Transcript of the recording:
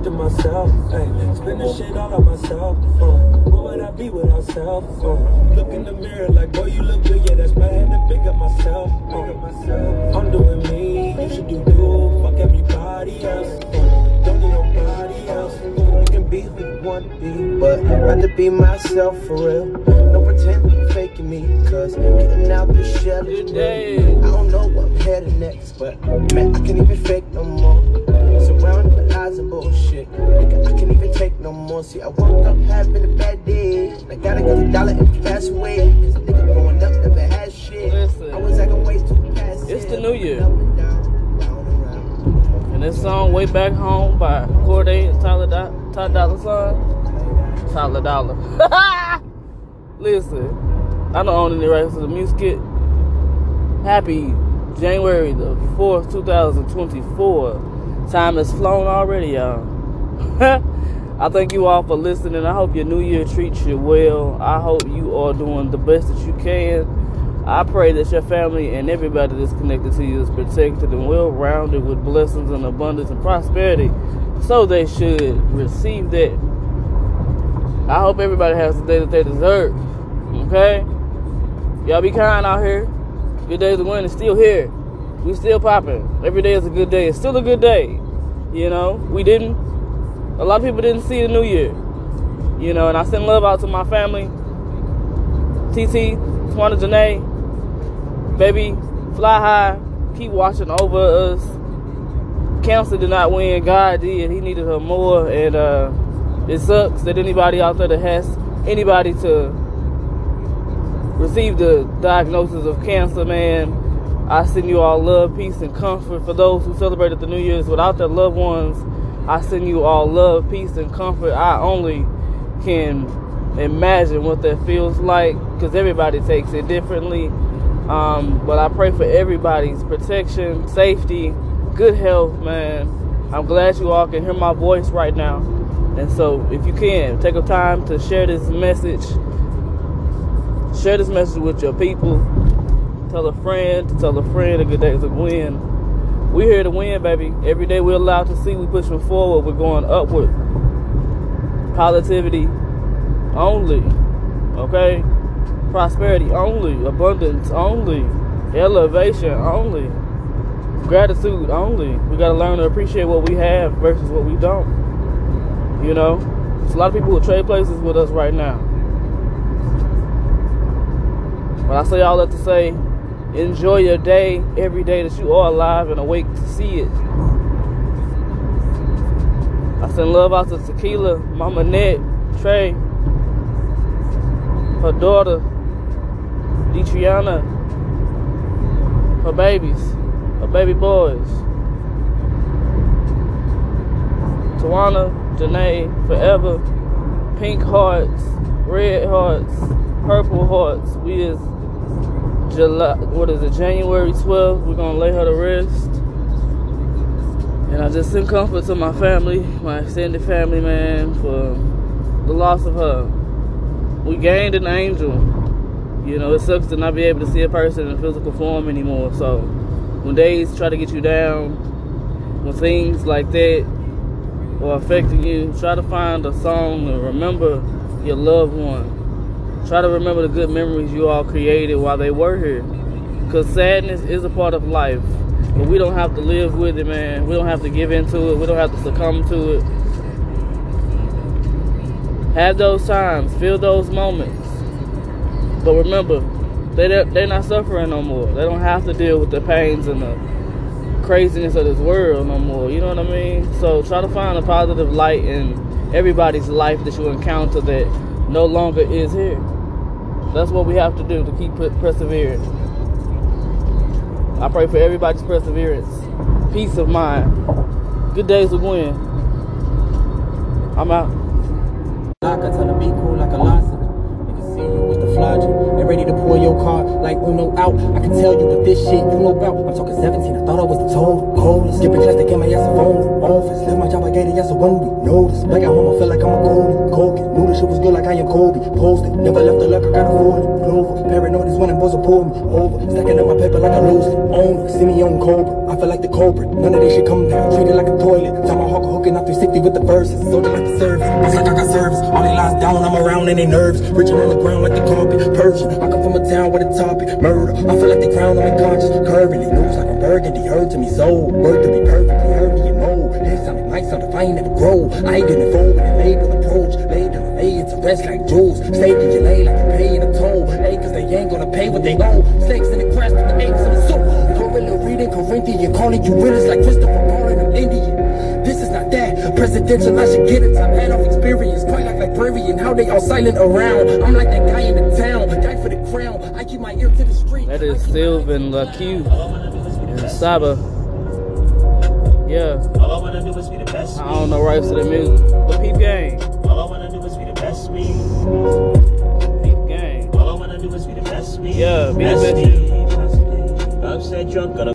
to myself. Ay, spend the shit all on myself. What would I be without self? Look in the mirror like, boy, you look good. Yeah, that's why I had to pick up myself. I'm doing me, you should do you. Fuck everybody else. Don't need nobody else. You can be who you want to be, but I'd rather be myself for real. No pretending faking me, cause getting out the shell is real. I don't know what I'm headed next, but man, I can't even fake no more. Surrounded by lies and bullshit, nigga, I can't even take no more. See, I woke up having a bad day, I gotta get $1 and pass away, cause a nigga growing up never had shit. Listen, I was acting way too passive. It's the new year, and this song "Way Back Home" by Cordae and Ty Dolla $ign. Tyler Dollar. Listen, I don't own any rights to the music. Happy January the 4th, 2024. Time has flown already, y'all. I thank you all for listening. I hope your new year treats you well. I hope you are doing the best that you can. I pray that your family and everybody that's connected to you is protected and well-rounded with blessings and abundance and prosperity. So they should receive that. I hope everybody has the day that they deserve. Okay? Y'all be kind out here. Good Days of Win is still here. We still popping. Every day is a good day. It's still a good day. You know, a lot of people didn't see the new year. You know, and I send love out to my family. TT, Twana Janae, baby, fly high. Keep watching over us. Cancer did not win. God did. He needed her more. And it sucks that anybody out there that has anybody to receive the diagnosis of cancer, man. I send you all love, peace, and comfort. For those who celebrated the New Year's without their loved ones, I send you all love, peace, and comfort. I only can imagine what that feels like because everybody takes it differently. But I pray for everybody's protection, safety, good health, man. I'm glad you all can hear my voice right now. And so if you can, take a time to share this message. Share this message with your people. Tell a friend a Good Days of Win. We're here to win, baby. Every day we're allowed to see, we're pushing forward, we're going upward. Positivity only, okay? Prosperity only, abundance only, elevation only, gratitude only. We gotta learn to appreciate what we have versus what we don't. You know? There's a lot of people who trade places with us right now. But I say all that to say, enjoy your day, every day that you are alive and awake to see it. I send love out to Tequila, Mama Net, Trey, her daughter, Detriana, her babies, her baby boys, Tawana, Janae, Forever, Pink Hearts, Red Hearts, Purple Hearts. We is January 12th. We're gonna lay her to rest. And I just send comfort to my family, my extended family, man, for the loss of her. We gained an angel. You know, it sucks to not be able to see a person in physical form anymore. So when days try to get you down, when things like that are affecting you, try to find a song to remember your loved one. Try to remember the good memories you all created while they were here. Because sadness is a part of life. But we don't have to live with it, man. We don't have to give into it. We don't have to succumb to it. Have those times. Feel those moments. But remember, they're not suffering no more. They don't have to deal with the pains and the craziness of this world no more. You know what I mean? So try to find a positive light in everybody's life that you encounter that no longer is here. That's what we have to do to keep persevering. I pray for everybody's perseverance, peace of mind. Good Days of Win. I'm out. I tell them be cool like a lozenge. You can see you with the flogging. They ready to pour your car like Uno out. I can tell you that this shit you know about. I'm talking 17, I thought I was the total coldest. Skipping class, they gave my ass a phone office. Left my job, I gave the ass a 1 week notice. Back at home, I feel like I'm a Kobe. Knew the shit was good like I am Kobe. Posted, never left the luck, I got a 40. Clover, paranoid is when I'm supposed to pull me over. Stacking up my paper like I lose it. Owner, see me on Cobra. I feel like the culprit. None of this shit coming down, treated like a toilet. Time my hawk hooking out 360. iffy with the verses. Soldier like the service. It's like I got service. All they lies down, I'm around and they nerves. Reaching on the ground like the carpet. Persian. I come from a town with a topic. Murder. I feel like they crown on my conscience. Curving it. News like I'm burgundy. Heard to me so. Word to be perfectly heard me and mold. It sounded nice, sounded fine, never grow. I ain't getting fold with a label approach. Laid on the it's a rest like jewels. Stay in your lane like you're paying a toll. Hey, cause they ain't gonna pay what they owe. Snakes in the grass with the apes in the soup. Gorilla reading Corinthian. Calling you winners like Christopher Ball in an Indian. This is not that presidential, I should get it. I've had off experience, quite like librarian. How they all silent around. I'm like that guy in the town, guy for the crown. I keep my ear to the street. That is Sylvan LaCue and Saba. Yeah. All I wanna do is be the best. I don't know rights to the music, but peep game. All I wanna do is be the best me. Peep game. All I wanna do is be the best me. Yeah, be the best you. Upset drunk, gonna